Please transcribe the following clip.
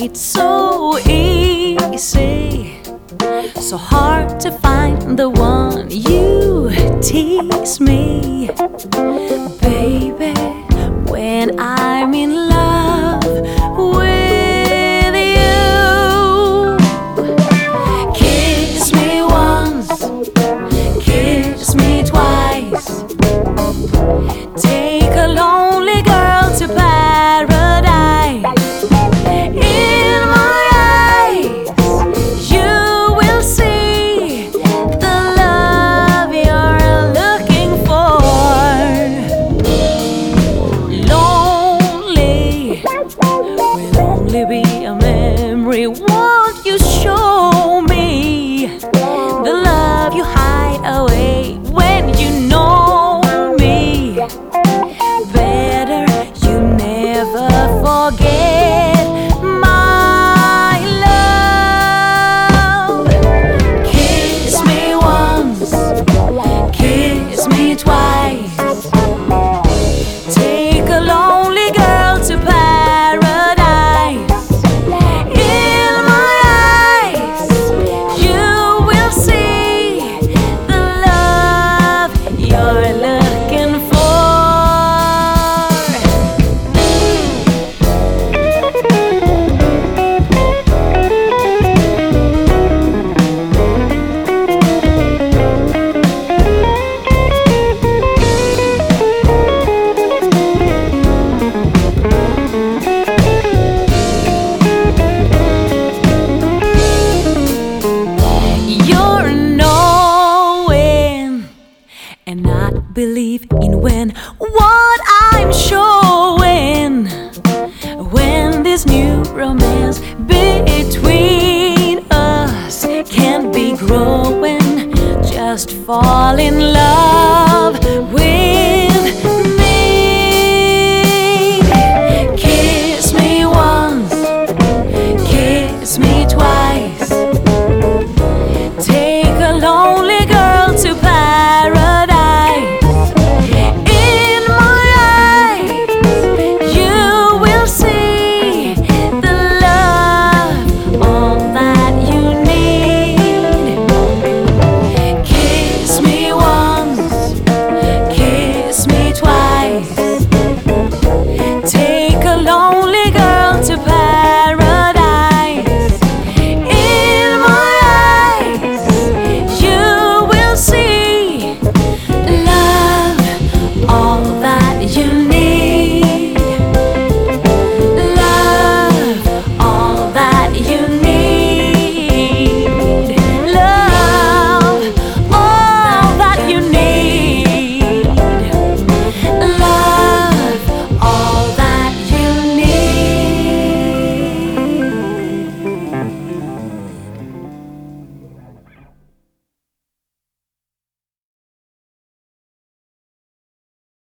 It's so easy, so hard to find the one. You tease me, baby, when I'm in love with you. Kiss me once, kiss me twice. Take a lonely girl to paradise. In my eyes, you will see the love you're looking for. Lonely will only be a memory. Won't you show me the love you hide away when you know me better? You never forget my love. Kiss me once, kiss me twice. Take a lonely girl to paradise. In my eyes, you will see the love you're looking for. You're knowing and not believe in when what I'm showing. When this new romance between us can be growing, just fall in love.